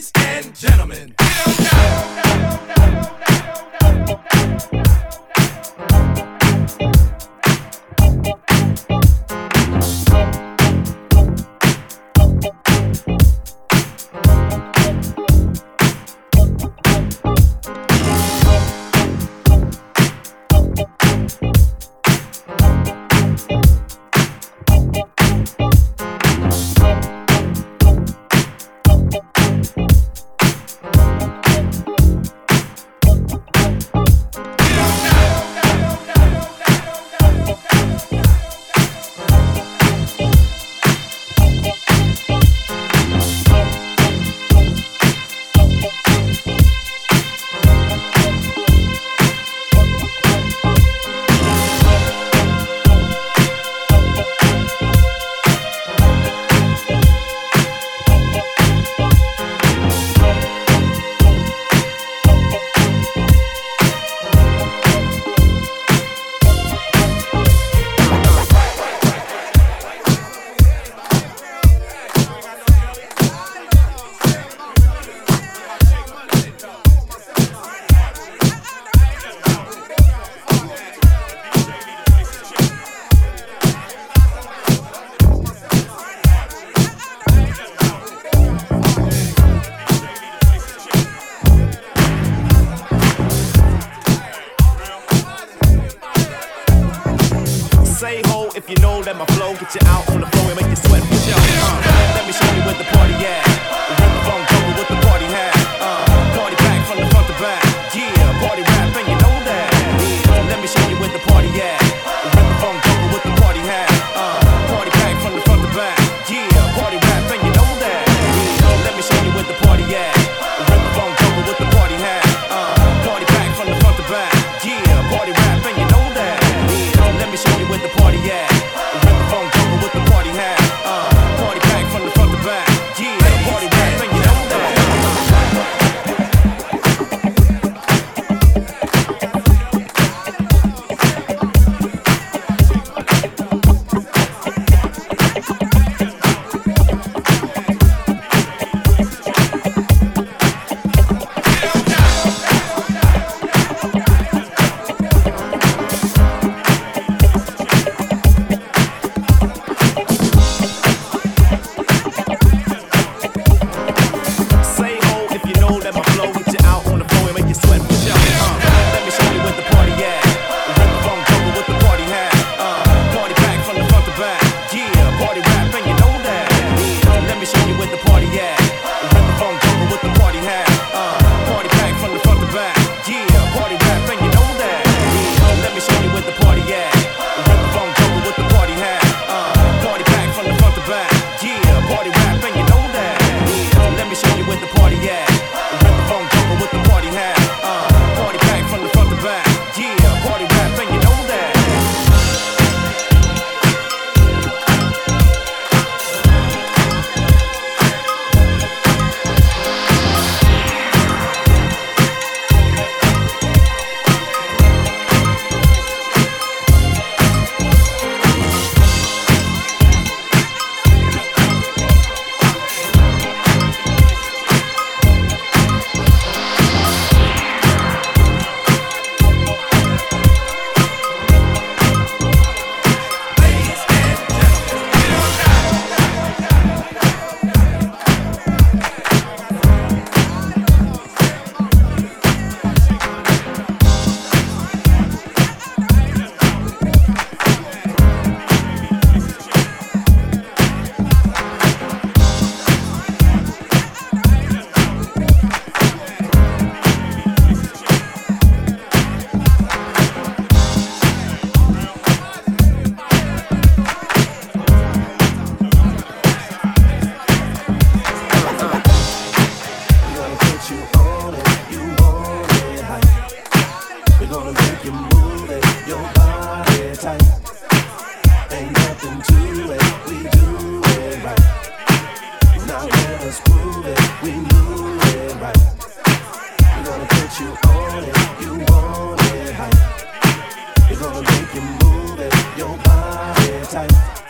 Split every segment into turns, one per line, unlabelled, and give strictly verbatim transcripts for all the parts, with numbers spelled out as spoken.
Ladies and gentlemen, say ho if you know that my flow get you out on the floor and make you sweat for sure. Uh, let me show you where the party at. The rhythm phone cover with the party hat. Uh, party back from the front to back. Yeah, party rap and you know that. Yeah, let me show you where the party at. The rhythm phone cover with the party hat. Uh, party back from the front to back. Yeah, party rap and you know that. Yeah, let me show you where the party at. The rhythm phone cover with the party hat. Uh, party back from the front to back. Yeah, party rap and you know that. Yeah, let me show you where the party at. The rhythm phone cover with the party hat. Uh, party back from the front to back. Yeah, party rap and you know that. Say ho if you know that my flow get you out on the floor and make you sweat for sure. Uh, let me show you where the party at. The rhythm phone cover with the party hat. Uh, party back from the front to back. Yeah, party rap and you know that. Yeah, let me show you where the party at. The rhythm phone cover with the party hat. Uh, party back from the front to back. Yeah, party rap and you know that. Yeah, let me show you where the party at. The rhythm phone cover with the party hat. Uh, party back from the front to back. Yeah, party rap and you know that. Yeah, let me show you where the party at. The rhythm phone cover with the party hat. Uh, party back from the front to back. Yeah, party rap and you know that.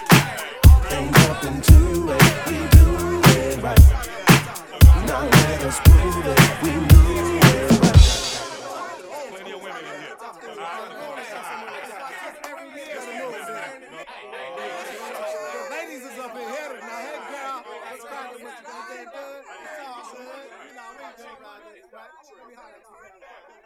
Ain't nothing to it, we do it right. Now let us
Let's prove it. We know it.
Plenty of women in here.
Ladies is up in here tonight. Hey girl, what's cracking with you? Everything good? It's all good. You know, we ain't doing right. We holler at you.